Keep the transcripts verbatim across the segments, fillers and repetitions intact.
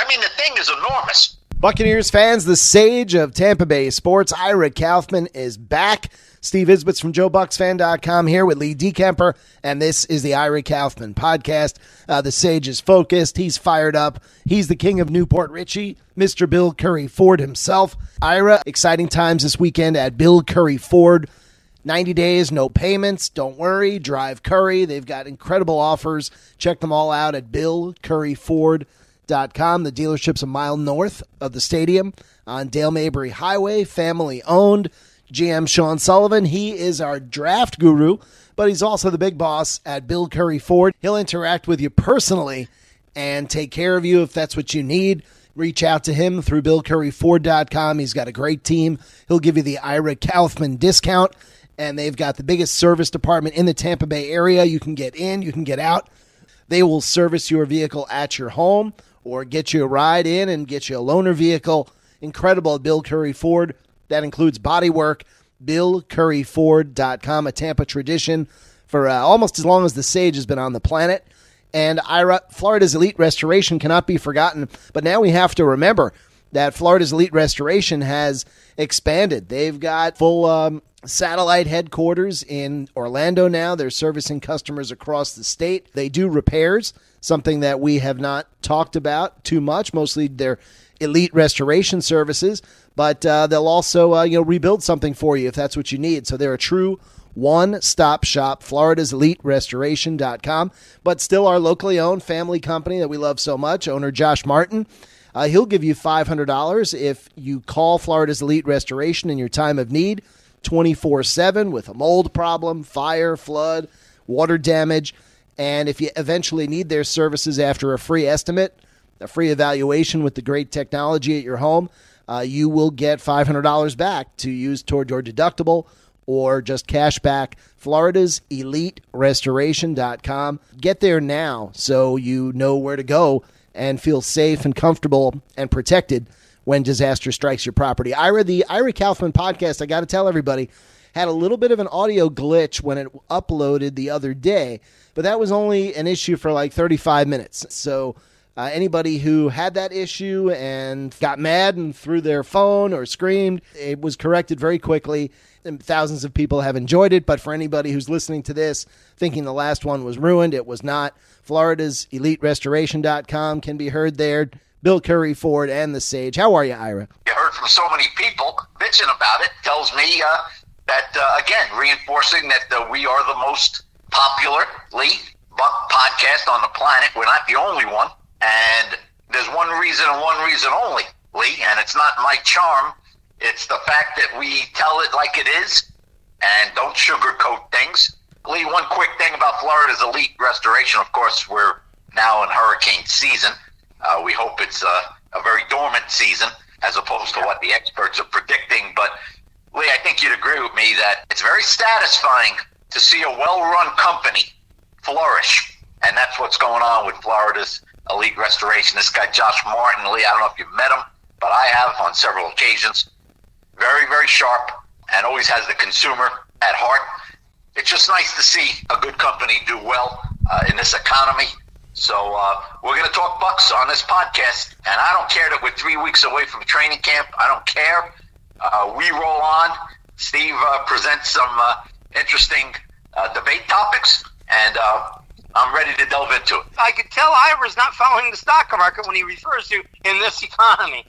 mean, the thing is enormous. Buccaneers fans, the sage of Tampa Bay sports, Ira Kaufman, is back. Steve Isbitz from Joe Bucks Fan dot com here with Lee DeKemper, and this is the Ira Kaufman podcast. Uh, the sage is focused. He's fired up. He's the king of Newport Richie, Mister Bill Curry Ford himself. Ira, exciting times this weekend at Bill Curry Ford. ninety days, no payments. Don't worry. Drive Curry. They've got incredible offers. Check them all out at Bill Curry Ford dot com. The dealership's a mile north of the stadium on Dale Mabry Highway, family owned. G M Sean Sullivan, he is our draft guru, but he's also the big boss at Bill Curry Ford. He'll interact with you personally and take care of you if that's what you need. Reach out to him through Bill Curry Ford dot com. He's got a great team. He'll give you the Ira Kaufman discount, and they've got the biggest service department in the Tampa Bay area. You can get in, you can get out. They will service your vehicle at your home or get you a ride in and get you a loaner vehicle. Incredible at Bill Curry Ford. That includes body work. Bill Curry Ford dot com, a Tampa tradition for uh, almost as long as the Sage has been on the planet. And Ira, Florida's Elite Restoration cannot be forgotten, but now we have to remember that Florida's Elite Restoration has expanded. They've got full um, satellite headquarters in Orlando now. They're servicing customers across the state. They do repairs, something that we have not talked about too much, mostly their elite restoration services, but uh, they'll also uh, you know rebuild something for you if that's what you need. So they're a true one-stop shop, Florida's Elite Restoration dot com, but still our locally owned family company that we love so much, owner Josh Martin. Uh, he'll give you five hundred dollars if you call Florida's Elite Restoration in your time of need, twenty-four seven with a mold problem, fire, flood, water damage, and if you eventually need their services after a free estimate, a free evaluation with the great technology at your home, uh, you will get five hundred dollars back to use toward your deductible or just cash back. Florida's Elite Restoration dot com. Get there now so you know where to go and feel safe and comfortable and protected when disaster strikes your property. Ira, the Ira Kaufman podcast, I got to tell everybody, had a little bit of an audio glitch when it uploaded the other day, but that was only an issue for like thirty-five minutes. So Uh, anybody who had that issue and got mad and threw their phone or screamed, it was corrected very quickly. And thousands of people have enjoyed it. But for anybody who's listening to this thinking the last one was ruined, it was not. Florida's Elite Restoration dot com can be heard there. Bill Curry Ford and the Sage. How are you, Ira? You heard from so many people bitching about it. Tells me uh, that, uh, again, reinforcing that uh, we are the most popular Lee Buck podcast on the planet. We're not the only one. And there's one reason and one reason only, Lee, and it's not my charm. It's the fact that we tell it like it is and don't sugarcoat things. Lee, one quick thing about Florida's Elite Restoration. Of course, we're now in hurricane season. Uh, we hope it's a, a very dormant season as opposed to what the experts are predicting. But, Lee, I think you'd agree with me that it's very satisfying to see a well-run company flourish. And that's what's going on with Florida's Elite Restoration. This guy, Josh Martin, Lee, I don't know if you've met him, but I have on several occasions. Very, very sharp and always has the consumer at heart. It's just nice to see a good company do well uh, in this economy. So uh, we're going to talk Bucks on this podcast, and I don't care that we're three weeks away from training camp. I don't care. Uh, we roll on. Steve uh, presents some uh, interesting uh, debate topics, and uh, I'm ready to delve into it. I could tell Ira's not following the stock market when he refers to in this economy.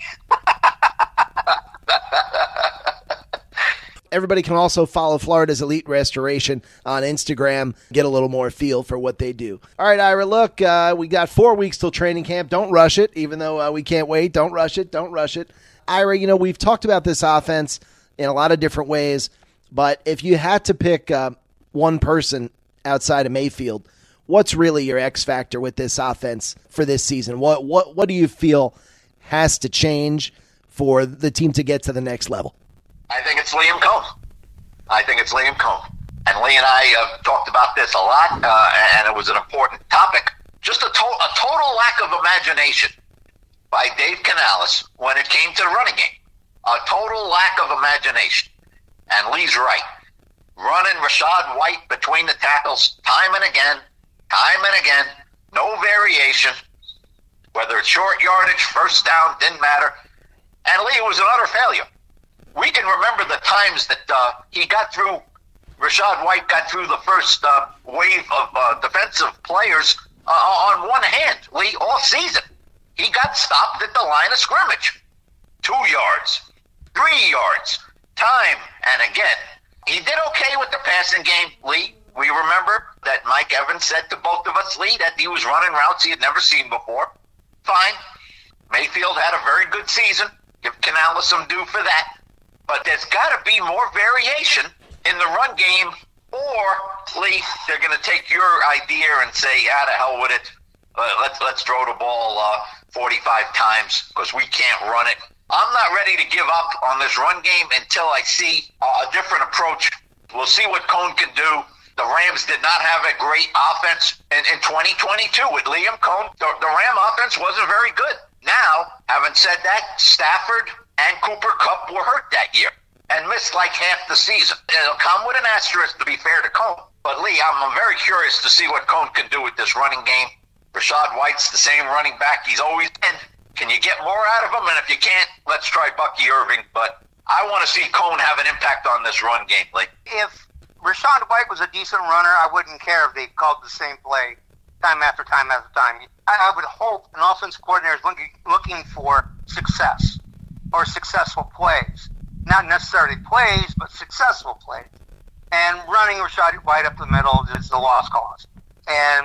Everybody can also follow Florida's Elite Restoration on Instagram, get a little more feel for what they do. All right, Ira, look, uh, we got four weeks till training camp. Don't rush it, even though uh, we can't wait. Don't rush it. Don't rush it. Ira, you know, we've talked about this offense in a lot of different ways, but if you had to pick uh, one person outside of Mayfield, what's really your X factor with this offense for this season? What what what do you feel has to change for the team to get to the next level? I think it's Liam Coen. I think it's Liam Coen. And Lee and I have talked about this a lot, uh, and it was an important topic. Just a, to- a total lack of imagination by Dave Canales when it came to the running game. A total lack of imagination. And Lee's right. Running Rachaad White between the tackles time and again, time and again, no variation. whether it's short yardage, first down, didn't matter. And Lee, it was an utter failure. We can remember the times that uh, he got through, Rachaad White got through the first uh, wave of uh, defensive players uh, on one hand, Lee, all season. He got stopped at the line of scrimmage. Two yards, three yards, time and again. He did okay with the passing game, Lee. We remember that Mike Evans said to both of us, Lee, that he was running routes he had never seen before. Fine. Mayfield had a very good season. Give Canales some due for that. But there's got to be more variation in the run game, or, Lee, they're going to take your idea and say, ah, the hell with it. Uh, let's let's throw the ball uh, forty-five times because we can't run it. I'm not ready to give up on this run game until I see uh, a different approach. We'll see what Cohn can do. The Rams did not have a great offense in, in twenty twenty-two with Liam Cohn. The, the Ram offense wasn't very good. Now, having said that, Stafford and Cooper Kupp were hurt that year and missed like half the season. It'll come with an asterisk, to be fair to Cohn. But, Lee, I'm, I'm very curious to see what Cohn can do with this running game. Rachaad White's the same running back he's always been. Can you get more out of him? And if you can't, let's try Bucky Irving. But I want to see Cohn have an impact on this run game, Lee. If Rachaad White was a decent runner, I wouldn't care if they called the same play time after time after time. I, I would hope an offensive coordinator is looking, looking for success or successful plays. Not necessarily plays, but successful plays. And running Rachaad White up the middle is the lost cause. And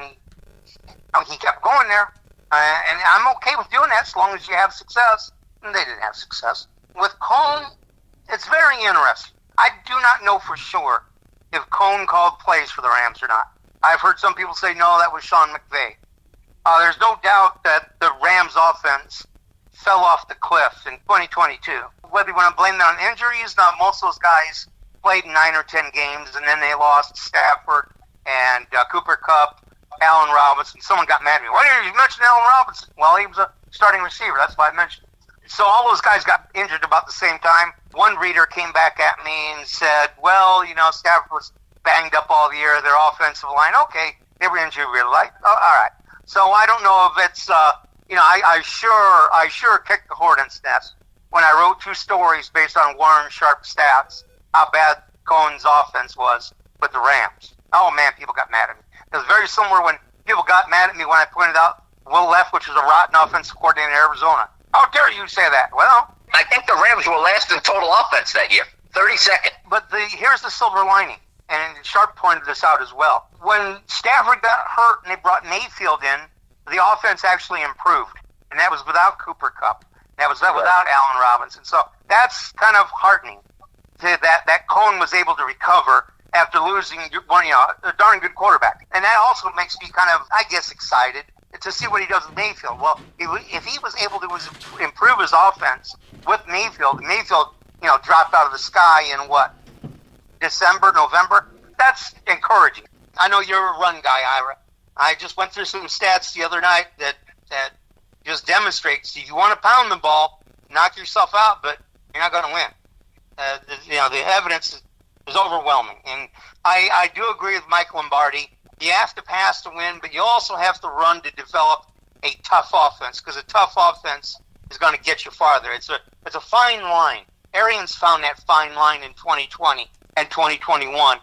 I mean, he kept going there. Uh, and I'm okay with doing that as long as you have success. And they didn't have success. With Cohn, it's very interesting. I do not know for sure if Cohn called plays for the Rams or not. I've heard some people say, no, that was Sean McVay. Uh, there's no doubt that the Rams offense fell off the cliff in twenty twenty-two. Whether you want to blame that on injuries, not most of those guys played nine or ten games, and then they lost Stafford and uh, Cooper Kupp, Allen Robinson. Someone got mad at me. Why didn't you mention Allen Robinson? Well, he was a starting receiver. That's why I mentioned it. So all those guys got injured about the same time. One reader came back at me and said, well, you know, Stafford was banged up all year. Their offensive line, okay, they were injured really light. Oh, all right. So I don't know if it's, uh, you know, I, I sure I sure kicked the hornet's nest when I wrote two stories based on Warren Sharp stats, how bad Cohen's offense was with the Rams. Oh, man, people got mad at me. It was very similar when people got mad at me when I pointed out Will Leftwich was a rotten offensive coordinator in Arizona. How dare you say that? Well, I think the Rams were last in total offense that year, thirty-second. But the, here's the silver lining, and Sharp pointed this out as well. When Stafford got hurt and they brought Mayfield in, the offense actually improved, and that was without Cooper Kupp. That was that without Allen Robinson. So that's kind of heartening to that that Cohn was able to recover after losing one, you know, a darn good quarterback. And that also makes me kind of, I guess, excited to see what he does with Mayfield. Well, if he was able to improve his offense with Mayfield, Mayfield, you know, dropped out of the sky in what, December, November? That's encouraging. I know you're a run guy, Ira. I just went through some stats the other night that, that just demonstrates if you want to pound the ball, knock yourself out, but you're not going to win. Uh, the, you know, the evidence is overwhelming. And I, I do agree with Mike Lombardi. You have to pass to win, but you also have to run to develop a tough offense, because a tough offense is going to get you farther. It's a it's a fine line. Arians found that fine line in twenty twenty and twenty twenty-one.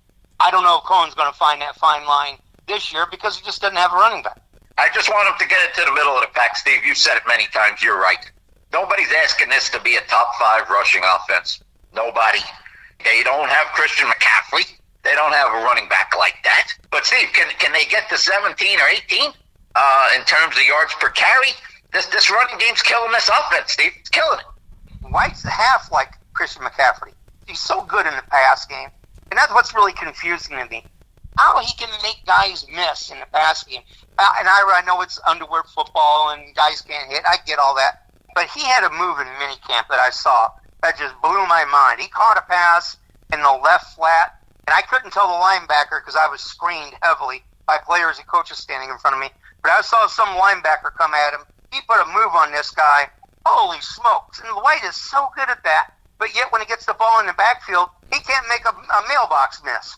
I don't know if Cohen's going to find that fine line this year because he just doesn't have a running back. I just want him to get it to the middle of the pack, Steve. You said it many times. You're right. Nobody's asking this to be a top five rushing offense. Nobody. They don't have Christian McCaffrey. They don't have a running back like that. But, Steve, can can they get to seventeen or eighteen uh, in terms of yards per carry? This this running game's killing this offense, Steve. It's killing it. White's half like Christian McCaffrey. He's so good in the pass game. And that's what's really confusing to me. How he can make guys miss in the pass game. Uh, and I, I know it's underwear football and guys can't hit. I get all that. But he had a move in minicamp that I saw that just blew my mind. He caught a pass in the left flat, and I couldn't tell the linebacker because I was screened heavily by players and coaches standing in front of me. But I saw some linebacker come at him. He put a move on this guy. Holy smokes. And White is so good at that. But yet when he gets the ball in the backfield, he can't make a, a mailbox miss.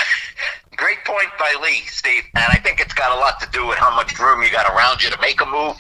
Great point by Lee, Steve. And I think it's got a lot to do with how much room you got around you to make a move.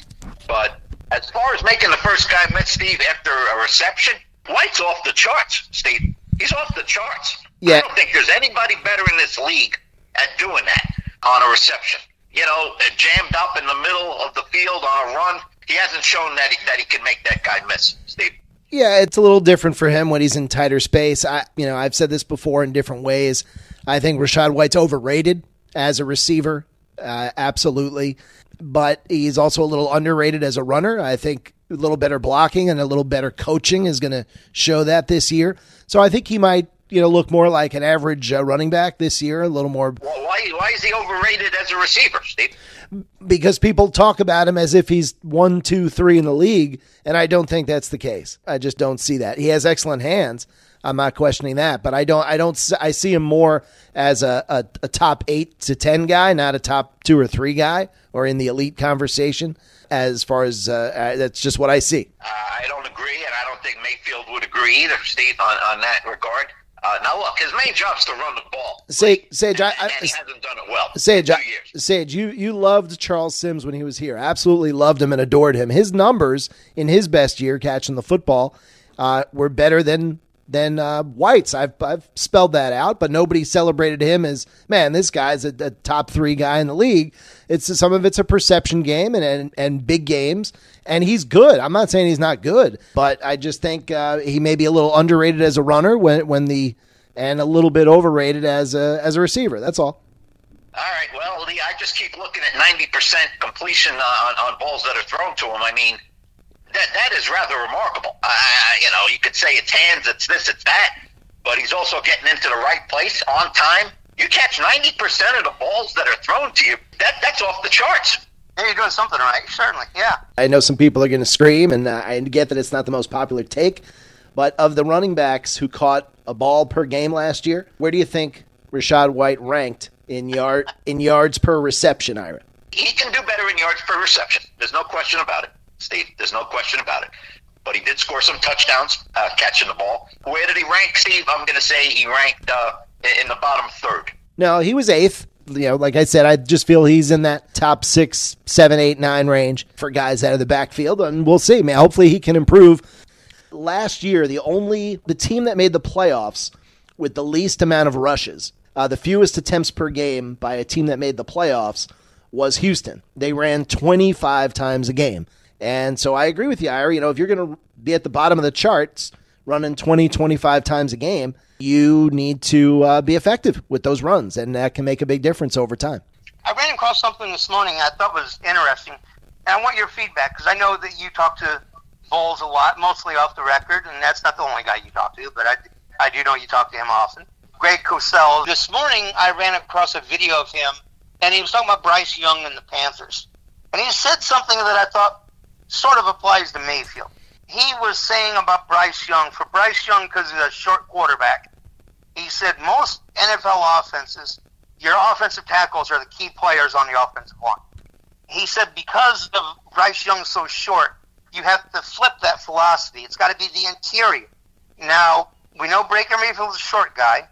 But as far as making the first guy miss, Steve, after a reception, White's off the charts, Steve. He's off the charts. Yeah. I don't think there's anybody better in this league at doing that on a reception. You know, jammed up in the middle of the field on a run. He hasn't shown that he, that he can make that guy miss, Steve. Yeah, it's a little different for him when he's in tighter space. I, you know, I've said this before in different ways. I think Rachaad White's overrated as a receiver, uh, absolutely. But he's also a little underrated as a runner. I think a little better blocking and a little better coaching is going to show that this year. So I think he might, you know, look more like an average uh, running back this year, a little more. Well, why, why is he overrated as a receiver, Steve? Because people talk about him as if he's one, two, three in the league, and I don't think that's the case. I just don't see that. He has excellent hands. I'm not questioning that, but I don't. I don't. I see him more as a, a, a top eight to ten guy, not a top two or three guy, or in the elite conversation. As far as uh, that's just what I see. Uh, I don't agree, and I don't think Mayfield would agree either, Steve, on, on that regard. Uh, now, look, his main job is to run the ball. Say, Sage, and, I, I, and he hasn't done it well. Sage, in I, two years. Sage, you you loved Charles Sims when he was here. Absolutely loved him and adored him. His numbers in his best year catching the football uh, were better than than uh, White's. I've I've spelled that out, but nobody celebrated him as, man, this guy's a, a top three guy in the league. It's some of it's a perception game and, and and big games, and he's good. I'm not saying he's not good, but I just think uh, he may be a little underrated as a runner when when the and a little bit overrated as a as a receiver. That's all. All right. Well, Lee, I just keep looking at ninety percent completion on, on balls that are thrown to him. I mean, that that is rather remarkable. Uh, you know, you could say it's hands, it's this, it's that, but he's also getting into the right place on time. You catch ninety percent of the balls that are thrown to you. That that's off the charts. Hey, you're doing something right. Certainly, yeah. I know some people are going to scream, and uh, I get that it's not the most popular take, but of the running backs who caught a ball per game last year, where do you think Rachaad White ranked in yard in yards per reception, Ira? He can do better in yards per reception. There's no question about it, Steve. There's no question about it. But he did score some touchdowns uh, catching the ball. Where did he rank, Steve? I'm going to say he ranked uh, in the bottom third. No, he was eighth. You know, like I said, I just feel he's in that top six, seven, eight, nine range for guys out of the backfield, and we'll see. Man, hopefully he can improve. Last year, the only the team that made the playoffs with the least amount of rushes, uh, the fewest attempts per game by a team that made the playoffs, was Houston. They ran twenty-five times a game. And so I agree with you, Ira. You know, if you're going to be at the bottom of the charts running twenty, twenty-five times a game, you need to uh, be effective with those runs, and that can make a big difference over time. I ran across something this morning I thought was interesting, and I want your feedback, because I know that you talk to Bowles a lot, mostly off the record, and that's not the only guy you talk to, but I, I do know you talk to him often. Greg Cosell. This morning, I ran across a video of him, and he was talking about Bryce Young and the Panthers. And he said something that I thought sort of applies to Mayfield. He was saying about Bryce Young, for Bryce Young, because he's a short quarterback, he said most N F L offenses, your offensive tackles are the key players on the offensive line. He said because of Bryce Young so short, you have to flip that philosophy. It's got to be the interior. Now, we know Baker Mayfield's a short guy.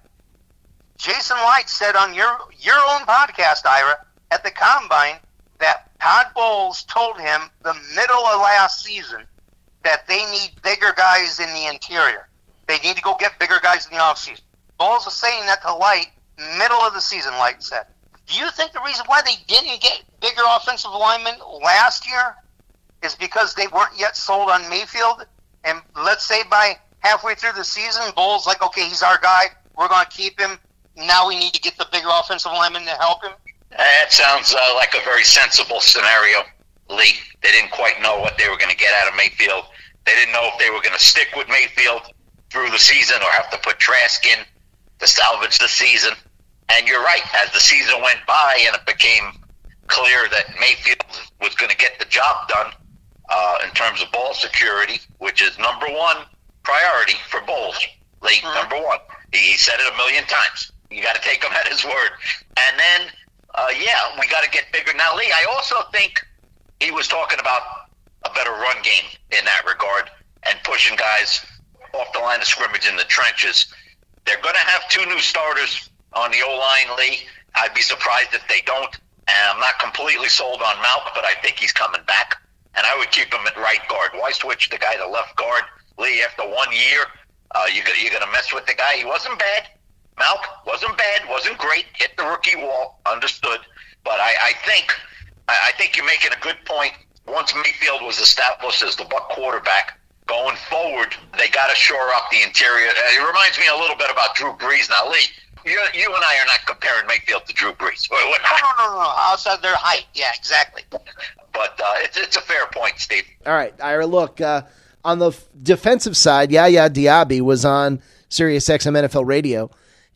Jason Light said on your your own podcast, Ira, at the Combine, that Todd Bowles told him the middle of last season that they need bigger guys in the interior. They need to go get bigger guys in the offseason. Bowles was saying that to Light middle of the season, Light said. Do you think the reason why they didn't get bigger offensive linemen last year is because they weren't yet sold on Mayfield? And let's say by halfway through the season, Bowles like, okay, he's our guy. We're going to keep him. Now we need to get the bigger offensive linemen to help him. That sounds uh, like a very sensible scenario, Lee. They didn't quite know what they were going to get out of Mayfield. They didn't know if they were going to stick with Mayfield through the season or have to put Trask in to salvage the season. And you're right. As the season went by and it became clear that Mayfield was going to get the job done uh, in terms of ball security, which is number one priority for Bowles. Lee, mm-hmm. number one. He, he said it a million times. You got to take him at his word. And then, uh, yeah, we got to get bigger. Now, Lee, I also think he was talking about a better run game in that regard and pushing guys off the line of scrimmage in the trenches. They're going to have two new starters on the O-line, Lee. I'd be surprised if they don't. And I'm not completely sold on Malk, but I think he's coming back. and I would keep him at right guard. Why switch the guy to left guard, Lee? After one year, uh, you you're going to mess with the guy. He wasn't bad. Malk wasn't bad, wasn't great. Hit the rookie wall, understood. But I, I think I think you're making a good point. Once Mayfield was established as the Buck quarterback, going forward, they got to shore up the interior. It reminds me a little bit about Drew Brees. Now, Lee, you, you and I are not comparing Mayfield to Drew Brees. We're, we're not. No, no, no, no. Outside their height. Yeah, exactly. But uh, it's, it's a fair point, Steve. All right, Ira, look, uh, on the f- defensive side, Yaya Diaby was on SiriusXM N F L Radio,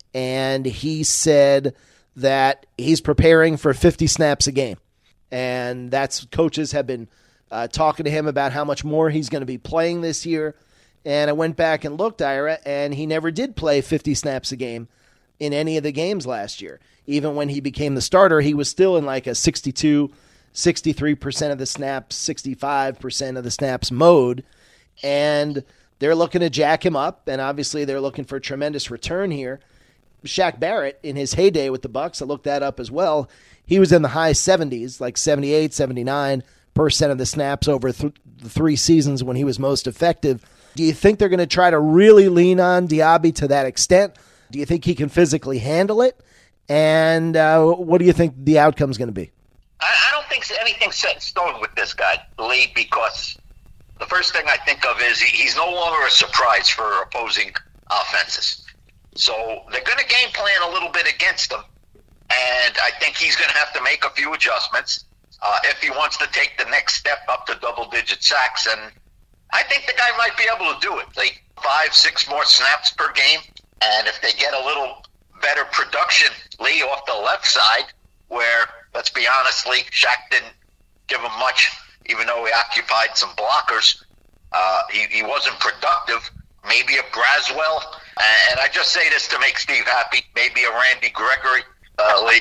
and he said that he's preparing for fifty snaps a game. And that's coaches have been uh, talking to him about how much more he's going to be playing this year. And I went back and looked, Ira, and he never did play fifty snaps a game in any of the games last year. Even when he became the starter, he was still in like a sixty-two, sixty-three percent of the snaps, sixty-five percent of the snaps mode. And they're looking to jack him up, and obviously they're looking for a tremendous return here. Shaq Barrett, in his heyday with the Bucs, I looked that up as well, he was in the high seventies, like seventy-eight, seventy-nine percent of the snaps over th- the three seasons when he was most effective. Do you think they're going to try to really lean on Diaby to that extent? Do you think he can physically handle it? And uh, what do you think the outcome is going to be? I, I don't think anything's set in stone with this guy, Lee, because the first thing I think of is he, he's no longer a surprise for opposing offenses. So they're going to game plan a little bit against him. And I think he's going to have to make a few adjustments uh, if he wants to take the next step up to double-digit sacks. And I think the guy might be able to do it. Like five, six more snaps per game. And if they get a little better production, Lee, off the left side, where, let's be honest, Lee, Shaq didn't give him much, even though he occupied some blockers. Uh, he, he wasn't productive. Maybe a Braswell. And I just say this to make Steve happy. Maybe a Randy Gregory. Uh, Lee.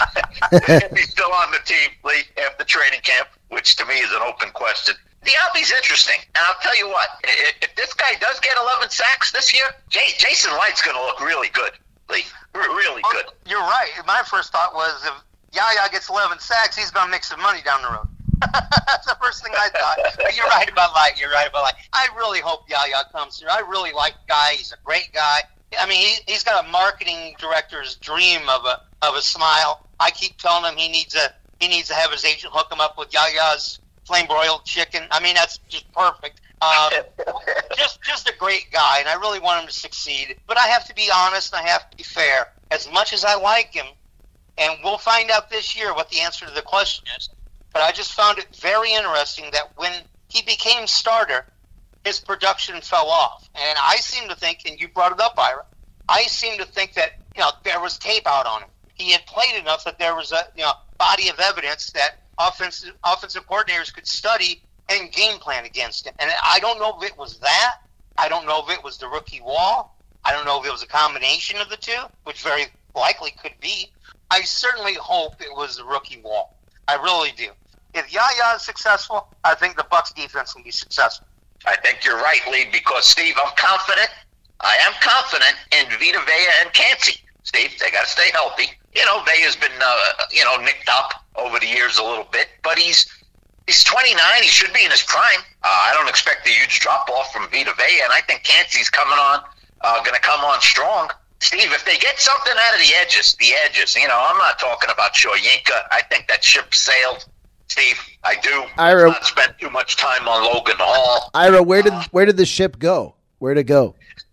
If he's still on the team, Lee, after training camp, which to me is an open question. Diaby's interesting, and I'll tell you what, if, if this guy does get eleven sacks this year, Jay, Jason White's going to look really good, Lee, R- really well, good. You're right. My first thought was if Yaya gets eleven sacks, he's going to make some money down the road. That's the first thing I thought. But you're right about Light. You're right about Light. I really hope Yaya comes here. I really like the guy. He's a great guy. I mean, he, he's got a marketing director's dream of a of a smile. I keep telling him he needs a he needs to have his agent hook him up with Yaya's flame broiled chicken. I mean, that's just perfect. Um, just just a great guy, and I really want him to succeed. But I have to be honest, and I have to be fair. As much as I like him, and we'll find out this year what the answer to the question is. But I just found it very interesting that when he became starter, his production fell off. And I seem to think, and you brought it up, Ira, I seem to think that, you know, there was tape out on him. He had played enough that there was a, you know, body of evidence that offensive offensive coordinators could study and game plan against him. And I don't know if it was that. I don't know if it was the rookie wall. I don't know if it was a combination of the two, which very likely could be. I certainly hope it was the rookie wall. I really do. If Yaya is successful, I think the Bucs defense will be successful. I think you're right, Lee, because, Steve, I'm confident. I am confident in Vita Vea and Kancey. Steve, they got to stay healthy. You know, Vea's been, uh, you know, nicked up over the years a little bit, but he's he's twenty-nine. He should be in his prime. Uh, I don't expect a huge drop-off from Vita Vea, and I think Kancey's coming on, uh, going to come on strong. Steve, if they get something out of the edges, the edges, you know, I'm not talking about Shoyinka. I think that ship sailed. Steve, I do. Ira, not spend too much time on Logan Hall. Ira, where did uh, where did the ship go? Where did it go?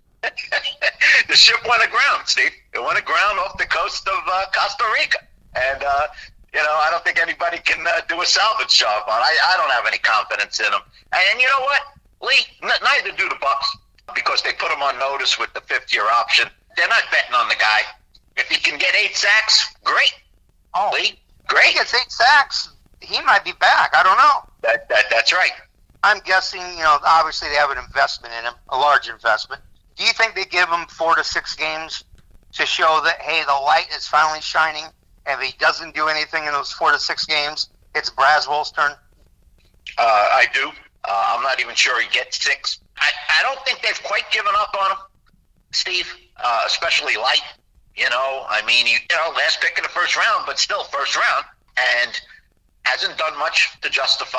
The ship went aground, Steve. It went aground off the coast of uh, Costa Rica. And, uh, you know, I don't think anybody can uh, do a salvage job on it. I, I don't have any confidence in them. And you know what, Lee? N- neither do the Bucs, because they put him on notice with the fifth-year option. They're not betting on the guy. If he can get eight sacks, great. Oh, Lee, great. If he gets eight sacks, he might be back. I don't know. That, that That's right. I'm guessing, you know, obviously they have an investment in him, a large investment. Do you think they give him four to six games to show that, hey, the light is finally shining, and if he doesn't do anything in those four to six games, it's Braswell's turn? Uh, I do. Uh, I'm not even sure he gets six. I, I don't think they've quite given up on him, Steve, uh, especially Light. You know, I mean, he, you know, last pick in the first round, but still first round, and hasn't done much to justify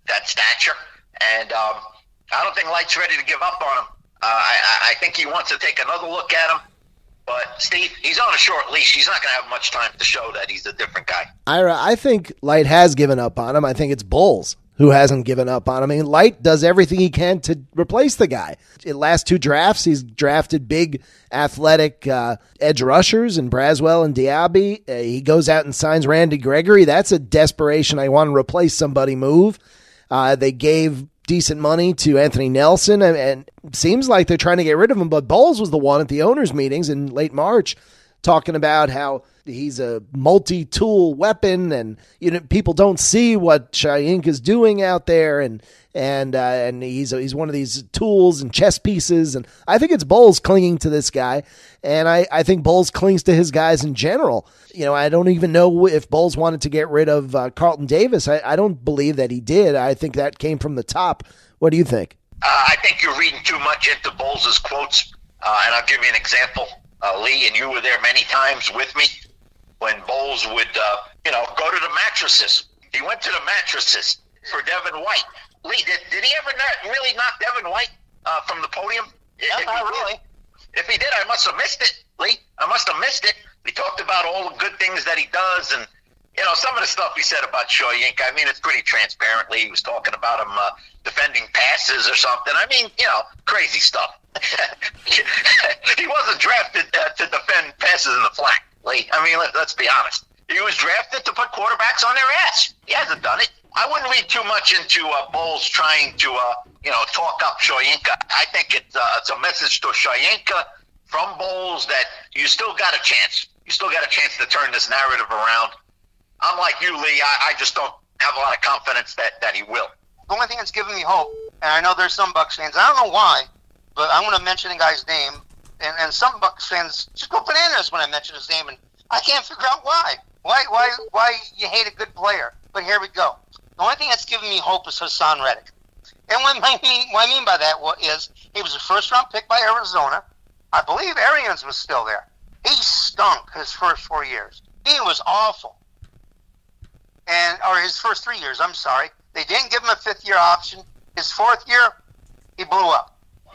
that stature. And um, I don't think Light's ready to give up on him. Uh, I, I think he wants to take another look at him. But, Steve, he's on a short leash. He's not going to have much time to show that he's a different guy. Ira, I think Light has given up on him. I think it's Bowles who hasn't given up on him. I mean, Light does everything he can to replace the guy. In the last two drafts, he's drafted big, athletic uh, edge rushers in Braswell and Diaby. Uh, he goes out and signs Randy Gregory. That's a desperation, I want to replace somebody move. Uh, they gave decent money to Anthony Nelson, and, and it seems like they're trying to get rid of him. But Bowles was the one at the owners' meetings in late March talking about how he's a multi-tool weapon, and you know people don't see what Shoyinka is doing out there, and and uh, and he's he's one of these tools and chess pieces. And I think it's Bowles clinging to this guy, and I, I think Bowles clings to his guys in general. You know, I don't even know if Bowles wanted to get rid of uh, Carlton Davis. I, I don't believe that he did. I think that came from the top. What do you think? Uh, I think you're reading too much into Bowles' quotes, uh, and I'll give you an example. Uh, Lee, and you were there many times with me when Bowles would, uh, you know, go to the mattresses. He went to the mattresses for Devin White. Lee, did, did he ever not really knock Devin White uh, from the podium? Yeah, if not really. Did, if he did, I must have missed it, Lee. I must have missed it. We talked about all the good things that he does, and, you know, some of the stuff he said about Shoyinka, I mean, it's pretty transparent. Lee, he was talking about him uh, defending passes or something. I mean, you know, crazy stuff. He wasn't drafted uh, to defend passes in the flat, Lee. I mean, let, let's be honest. He was drafted to put quarterbacks on their ass. He hasn't done it. I wouldn't read too much into uh, Bowles trying to, uh, you know, talk up Shoyinka. I think it's, uh, it's a message to Shoyinka from Bowles that you still got a chance. You still got a chance to turn this narrative around. I'm like you, Lee. I, I just don't have a lot of confidence that, that he will. The only thing that's giving me hope, and I know there's some Bucs fans, I don't know why, but I'm going to mention a guy's name, and, and some Bucs fans just go bananas when I mention his name, and I can't figure out why. Why why, why you hate a good player. But here we go. The only thing that's giving me hope is Hassan Reddick. And what I mean, what I mean by that is he was a first-round pick by Arizona. I believe Arians was still there. He stunk his first four years. He was awful. And or his first three years, I'm sorry. They didn't give him a fifth-year option. His fourth year, he blew up.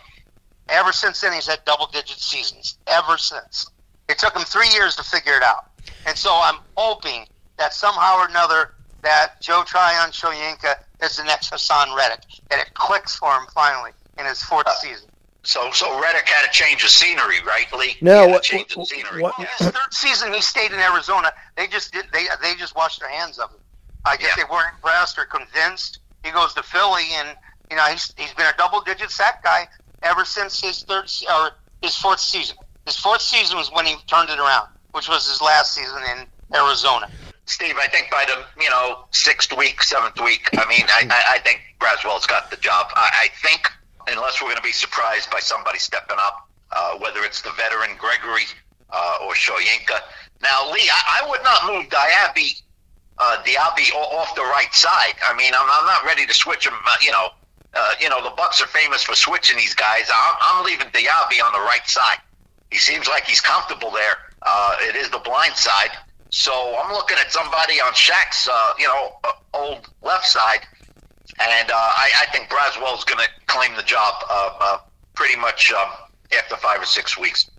Ever since then, he's had double-digit seasons. Ever since. It took him three years to figure it out. And so I'm hoping that somehow or another that Joe Tryon Shoyinka is the next Hassan Reddick, that it clicks for him finally in his fourth uh, season. So so Reddick had a change of scenery, right, Lee? No, he had what, a change of scenery. What, his third season, he stayed in Arizona. They just did. They they just washed their hands of him. I guess yeah. they weren't impressed or convinced. He goes to Philly, and you know he's he's been a double-digit sack guy ever since his third or his fourth season. His fourth season was when he turned it around, which was his last season in Arizona. Steve, I think by the you know sixth week, seventh week, I mean, I, I, I think Braswell's got the job. I, I think unless we're going to be surprised by somebody stepping up, uh, whether it's the veteran Gregory uh, or Shoyinka. Now, Lee, I, I would not move Diaby, uh, Diaby off the right side. I mean, I'm, I'm not ready to switch him. Uh, you know, uh, you know the Bucs are famous for switching these guys. I'm, I'm leaving Diaby on the right side. He seems like he's comfortable there. Uh, it is the blind side. So I'm looking at somebody on Shaq's, uh, you know, old left side, and uh, I, I think Braswell's going to claim the job uh, uh, pretty much um, after five or six weeks.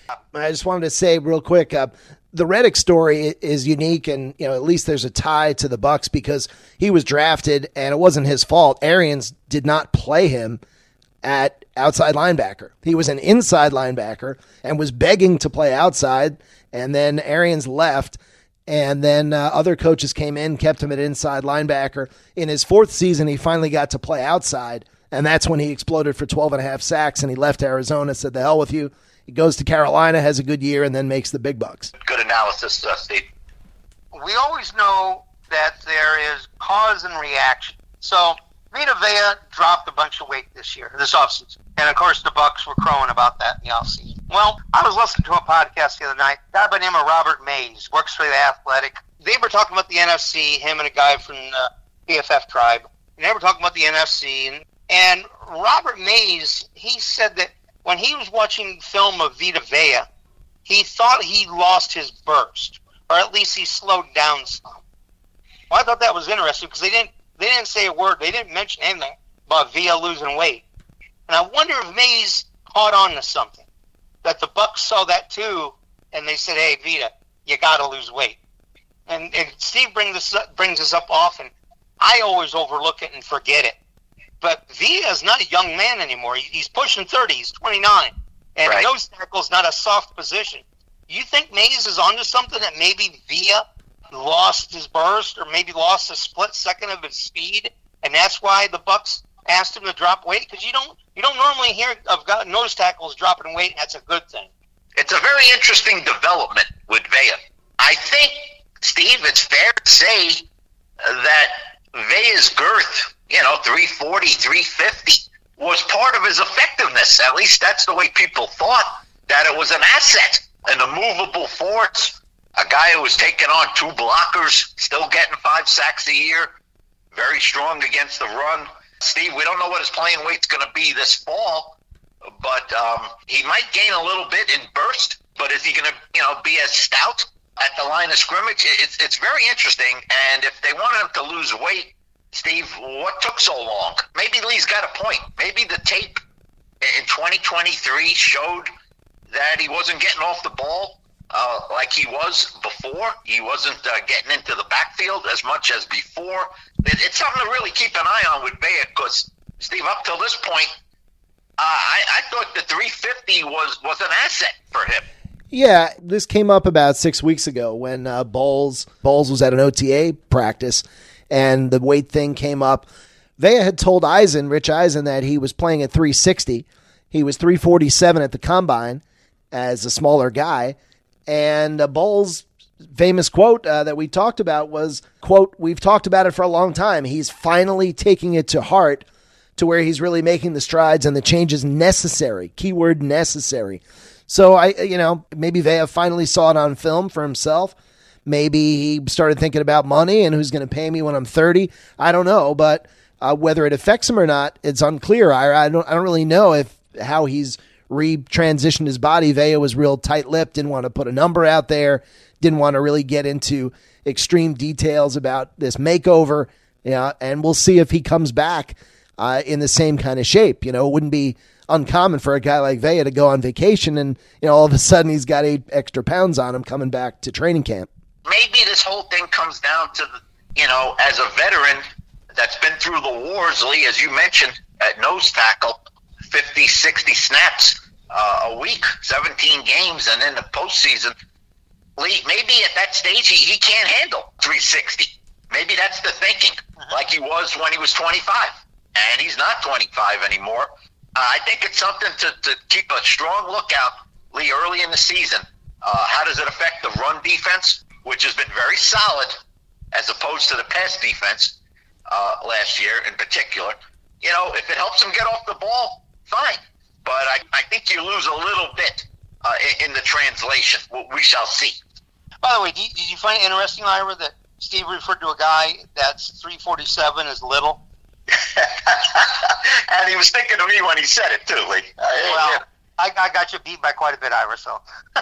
I just wanted to say real quick, uh, the Reddick story is unique, and you know at least there's a tie to the Bucs because he was drafted, and it wasn't his fault. Arians did not play him at outside linebacker. He was an inside linebacker and was begging to play outside. And then Arians left, and then uh, other coaches came in, kept him at inside linebacker. In his fourth season, he finally got to play outside, and that's when he exploded for twelve and a half sacks, and he left Arizona, said, the hell with you. He goes to Carolina, has a good year, and then makes the big bucks. Good analysis, uh, Steve. We always know that there is cause and reaction. So Vita Vea dropped a bunch of weight this year, this offseason. And, of course, the Bucs were crowing about that in the offseason. Well, I was listening to a podcast the other night. A guy by the name of Robert Mays works for The Athletic. They were talking about the N F C, him and a guy from the P F F tribe. And they were talking about the N F C. And, and Robert Mays, he said that when he was watching film of Vita Vea, he thought he lost his burst, or at least he slowed down some. Well, I thought that was interesting because they didn't they didn't say a word. They didn't mention anything about Villa losing weight. And I wonder if Mays caught on to something, that the Bucks saw that too, and they said, hey, Villa, you got to lose weight. And, and Steve brings this, up, brings this up often. I always overlook it and forget it. But Villa is not a young man anymore. He's pushing thirty. He's twenty-nine. And right. nose tackle is not a soft position. You think Mays is onto something, that maybe Villa lost his burst or maybe lost a split second of his speed, and that's why the Bucks asked him to drop weight? Because you don't you don't normally hear of nose tackles dropping weight, and that's a good thing. It's a very interesting development with Villa. I think, Steve, it's fair to say that Villa's girth, you know, three forty, three fifty, was part of his effectiveness. At least that's the way people thought, that it was an asset, an immovable force, a guy who was taking on two blockers, still getting five sacks a year, very strong against the run. Steve, we don't know what his playing weight's going to be this fall, but um, he might gain a little bit in burst, but is he going to, you know, be as stout at the line of scrimmage? It's, it's very interesting, and if they wanted him to lose weight, Steve, what took so long? Maybe Lee's got a point. Maybe the tape in twenty twenty-three showed that he wasn't getting off the ball uh, like he was before. He wasn't uh, getting into the backfield as much as before. It, it's something to really keep an eye on with Villa, because, Steve, up till this point, uh, I, I thought the three fifty was, was an asset for him. Yeah, this came up about six weeks ago when uh, Bowles, Bowles was at an O T A practice, and the weight thing came up. Villa had told Eisen, Rich Eisen, that he was playing at three sixty. He was three forty-seven at the combine as a smaller guy. And uh, Bowles' famous quote uh, that we talked about was, quote, "We've talked about it for a long time. He's finally taking it to heart to where he's really making the strides and the changes necessary." Keyword necessary. So, I, you know, maybe Villa finally saw it on film for himself. Maybe he started thinking about money and who's going to pay me when I'm thirty. I don't know, but uh, whether it affects him or not, it's unclear. I, I don't I don't really know if how he's re-transitioned his body. Villa was real tight-lipped, didn't want to put a number out there, didn't want to really get into extreme details about this makeover. You know, and we'll see if he comes back uh, in the same kind of shape. You know, it wouldn't be uncommon for a guy like Villa to go on vacation and, you know, all of a sudden he's got eight extra pounds on him coming back to training camp. Maybe this whole thing comes down to, the, you know, as a veteran that's been through the wars, Lee, as you mentioned, at nose tackle, fifty, sixty snaps uh, a week, seventeen games, and in the postseason, Lee, maybe at that stage he, he can't handle three sixty. Maybe that's the thinking, like he was when he was twenty-five, and he's not twenty-five anymore. Uh, I think it's something to, to keep a strong lookout, Lee, early in the season. Uh, how does it affect the run defense, which has been very solid as opposed to the pass defense uh, last year in particular? You know, if it helps him get off the ball, fine. But I, I think you lose a little bit uh, in, in the translation. We shall see. By the way, did you, did you find it interesting, Ira, that Steve referred to a guy that's three forty-seven as little? And he was thinking of me when he said it, too, Lee. Uh, well, yeah. I, I got you beat by quite a bit, Ira, so.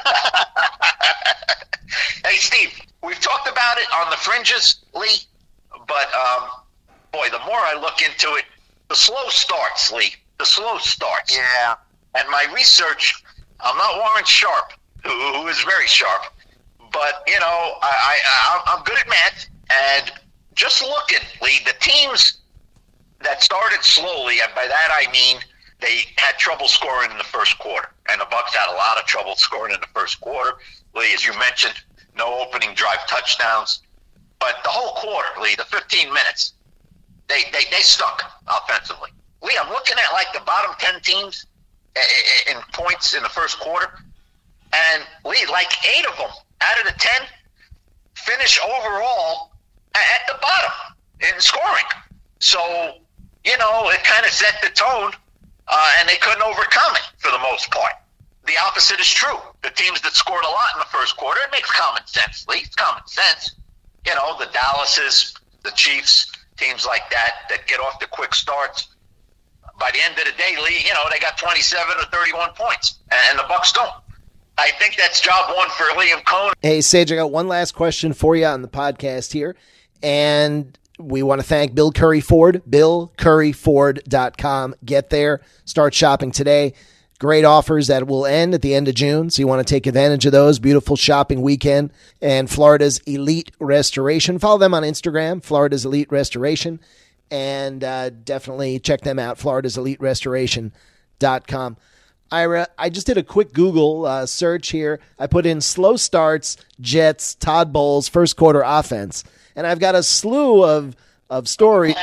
Hey, Steve, we've talked about it on the fringes, Lee, but, um, boy, the more I look into it, the slow starts, Lee. The slow starts. Yeah. And my research, I'm not Warren Sharp, who, who is very sharp, but, you know, I, I, I'm good at math, and just looking, Lee, the teams that started slowly, and by that I mean they had trouble scoring in the first quarter, and the Bucs had a lot of trouble scoring in the first quarter. Lee, as you mentioned, no opening drive touchdowns, but the whole quarter, Lee, the fifteen minutes, they they, they stuck offensively. Lee, I'm looking at like the bottom ten teams in points in the first quarter, and Lee, like eight of them out of the ten finish overall at the bottom in scoring. So, you know, it kind of set the tone, uh, and they couldn't overcome it for the most part. The opposite is true. The teams that scored a lot in the first quarter, it makes common sense, Lee. It's common sense. You know, the Dallases, the Chiefs, teams like that that get off the quick starts. By the end of the day, Lee, you know, they got twenty-seven or thirty-one points, and the Bucs don't. I think that's job one for Liam Cohen. Hey, Sage, I got one last question for you on the podcast here. And we want to thank Bill Curry Ford, bill curry ford dot com. Get there. Start shopping today. Great offers that will end at the end of June, so you want to take advantage of those. Beautiful shopping weekend. And Florida's Elite Restoration. Follow them on Instagram, Florida's Elite Restoration. And uh, definitely check them out, floridas elite restoration dot com. Ira, I just did a quick Google uh, search here. I put in slow starts, Jets, Todd Bowles, first quarter offense. And I've got a slew of, of stories.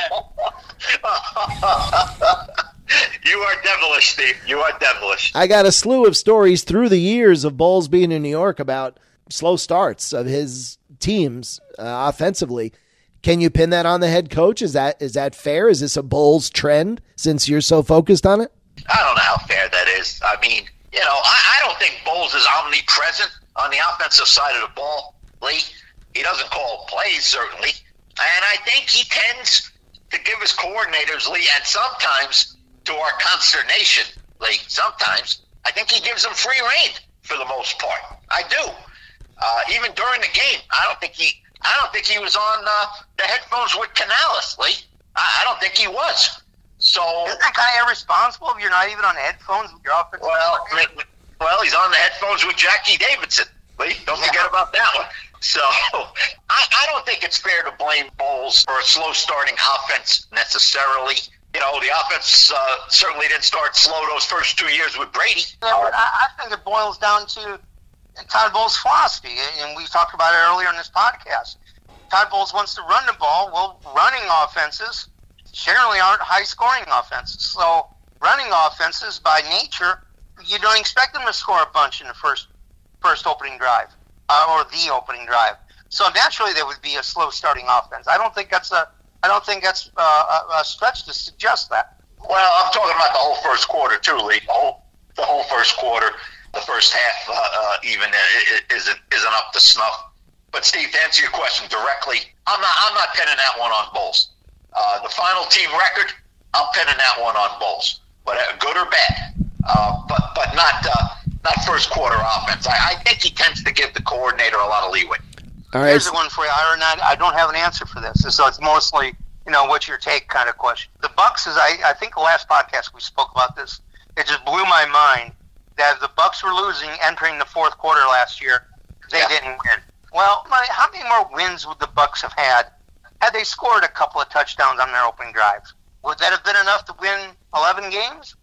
You are devilish, Steve. You are devilish. I got a slew of stories through the years of Bowles being in New York about slow starts of his teams uh, offensively. Can you pin that on the head coach? Is that is that fair? Is this a Bowles trend since you're so focused on it? I don't know how fair that is. I mean, you know, I, I don't think Bowles is omnipresent on the offensive side of the ball, Lee. He doesn't call plays, certainly. And I think he tends to give his coordinators, Lee, and sometimes to our consternation, Lee, sometimes, I think he gives them free rein for the most part. I do. Uh, even during the game, I don't think he I don't think he was on uh, the headphones with Canales, Lee. I, I don't think he was. So isn't that kind of irresponsible if you're not even on headphones with your offensive well, I mean, well, he's on the headphones with Jackie Davidson, Lee. Don't yeah. forget about that one. So I, I don't think it's fair to blame Bowles for a slow starting offense necessarily. You know, the offense uh, certainly didn't start slow those first two years with Brady. Yeah, but I, I think it boils down to Todd Bowles' philosophy, and we talked about it earlier in this podcast. Todd Bowles wants to run the ball. Well, running offenses generally aren't high-scoring offenses. So running offenses, by nature, you don't expect them to score a bunch in the first first opening drive uh, or the opening drive. So naturally, there would be a slow starting offense. I don't think that's a I don't think that's uh, a, a stretch to suggest that. Well, I'm talking about the whole first quarter too, Lee. The whole the whole first quarter. The first half uh, uh, even isn't isn't up to snuff. But Steve, to answer your question directly, I'm not I'm not pinning that one on Bowles. Uh, the final team record, I'm pinning that one on Bowles. But uh, good or bad, uh, but but not uh, not first quarter offense. I, I think he tends to give the coordinator a lot of leeway. All right. Here's the one for you, Ira. I don't have an answer for this, so it's mostly you know what's your take kind of question. The Bucs is I I think the last podcast we spoke about this. It just blew my mind that the Bucs were losing entering the fourth quarter last year. They yeah. didn't win. Well, how many more wins would the Bucs have had had they scored a couple of touchdowns on their opening drives? Would that have been enough to win eleven games?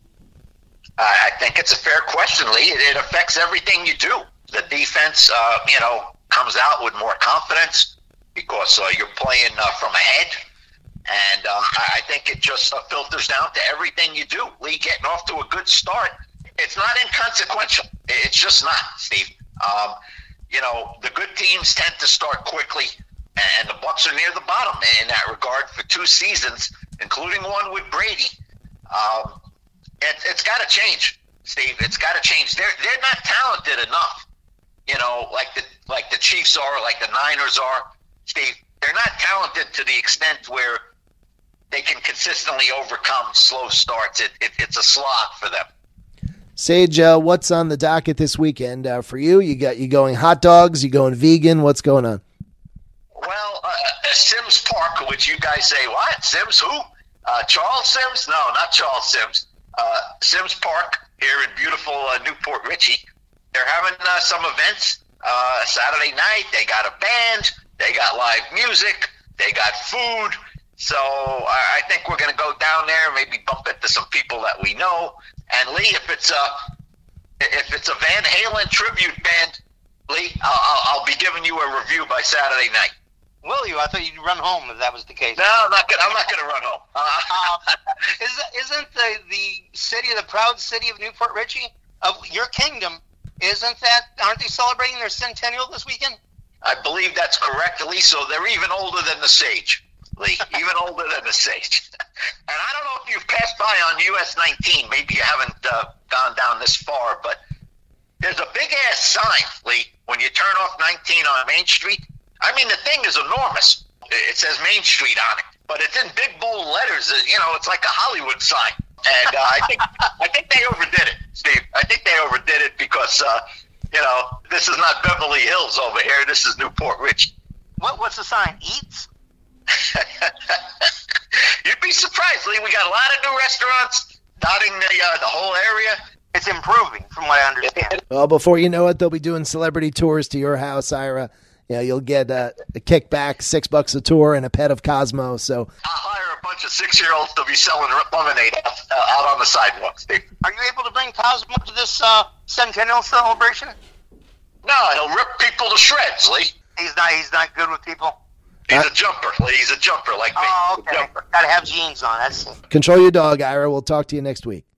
I think it's a fair question, Lee. It, it affects everything you do. The defense, uh, you know, comes out with more confidence because uh, you're playing uh, from ahead. And um, I think it just uh, filters down to everything you do. Lee, getting off to a good start, it's not inconsequential. It's just not, Steve. Um, you know, the good teams tend to start quickly, and the Bucs are near the bottom in that regard for two seasons, including one with Brady. Um, it, it's got to change, Steve. It's got to change. They're they're not talented enough, you know, like the like the Chiefs are, like the Niners are, Steve. They're not talented to the extent where they can consistently overcome slow starts. It, it it's a slog for them. Sage, uh, what's on the docket this weekend uh, for you? You got you going hot dogs? You going vegan? What's going on? Well, uh, Sims Park, which you guys say, what? Sims who? Uh, Charles Sims? No, not Charles Sims. Uh, Sims Park here in beautiful uh, Newport Richey. They're having uh, some events uh, Saturday night. They got a band. They got live music. They got food. So uh, I think we're going to go down there, maybe bump into some people that we know. And Lee, if it's a if it's a Van Halen tribute band, Lee, I'll, I'll, I'll be giving you a review by Saturday night. Will you? I thought you'd run home if that was the case. No, I'm not gonna. I'm not going to run home. Uh, uh, is, isn't the the city, the proud city of Newport Richey, of your kingdom? Isn't that? Aren't they celebrating their centennial this weekend? I believe that's correct, Lee. So they're even older than the Sage, Lee. Even older than the Sage. And I don't know if you've passed by on U S nineteen. Maybe you haven't uh, gone down this far, but there's a big-ass sign, Lee, when you turn off nineteen on Main Street. I mean, the thing is enormous. It says Main Street on it, but it's in big, bold letters. You know, it's like a Hollywood sign. And uh, I think I think they overdid it, Steve. I think they overdid it because, uh, you know, this is not Beverly Hills over here. This is Newport Richey. What, what's the sign? Eats? You'd be surprised, Lee. We got a lot of new restaurants dotting the uh, the whole area. It's improving, from what I understand. Well, before you know it, they'll be doing celebrity tours to your house, Ira. You know, you'll get uh, a kickback, six bucks a tour, and a pet of Cosmo. So I'll hire a bunch of six-year-olds to be selling lemonade out, uh, out on the sidewalks, Steve. Are you able to bring Cosmo to this uh, centennial celebration? No, he'll rip people to shreds, Lee. He's not. He's not good with people. He's Uh, a jumper, Lee. He's a jumper like me. Oh, He's a okay. jumper. Got to have jeans on. That's it. control your dog, Ira. We'll talk to you next week.